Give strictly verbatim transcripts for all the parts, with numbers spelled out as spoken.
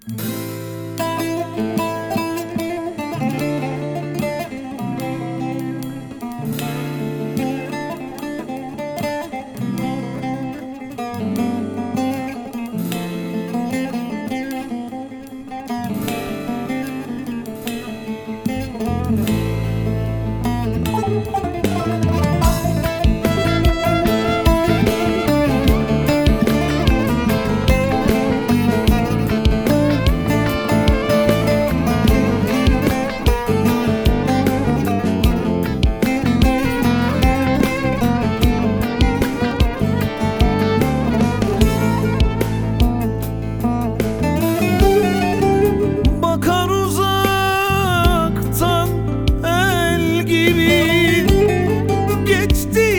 Bakar uzaktan el gibi, geçti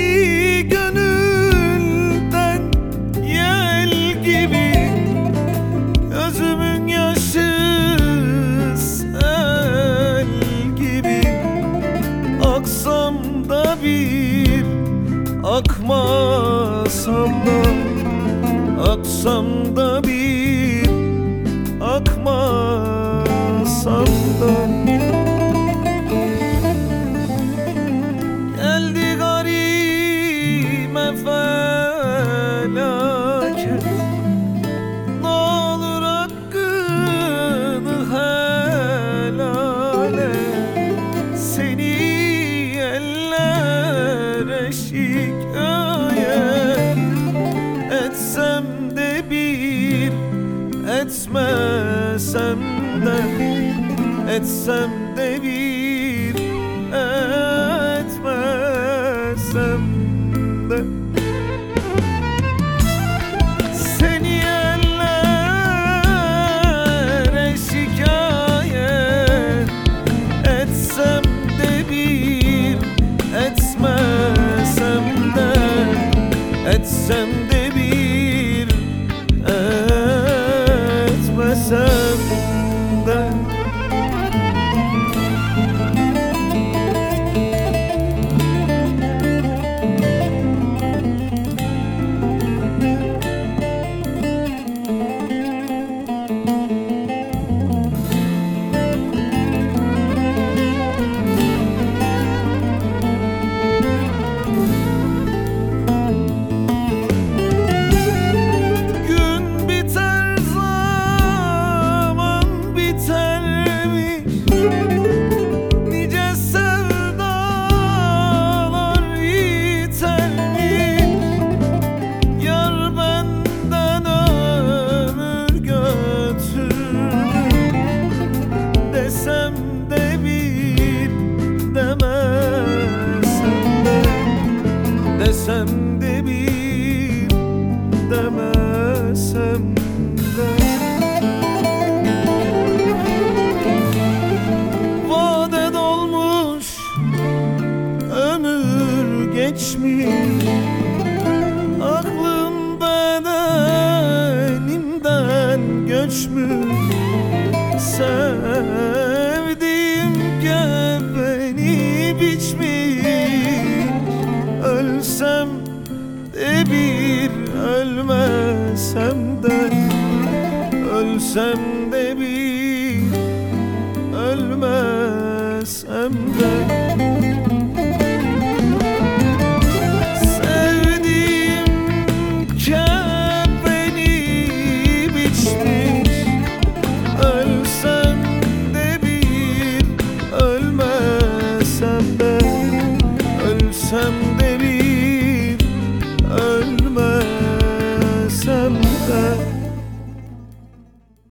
gönülden yel gibi. Gözümün yaşı sel gibi, aksam da bir, akmasam da, aksam da bir, akmasam da. Geldi garime felaket, n'olur hakkını helal et. Seni ellere şikayet etsem de bir, etmesem de, etsem de bir, etmesem de. Seni ellere şikayet etsem de bir, etmesem de, etsem de bir, etmesem de. Gün biter, zaman bitermiş, nice sevdalar yitermiş. Yar benden ömür götürdü, desem de bir, demesem de, desem de bir, demesem de. Vade dolmuş, ömür geçmiş, aklım bedenimden göçmüş. Sevdiğim kefeni biçmiş, ölsem de bir, ölmesem de, ölsem de bir, ölmesem de. Sevdiğim kefeni biçmiş, ölsem de bir, ölmesem de, ölsem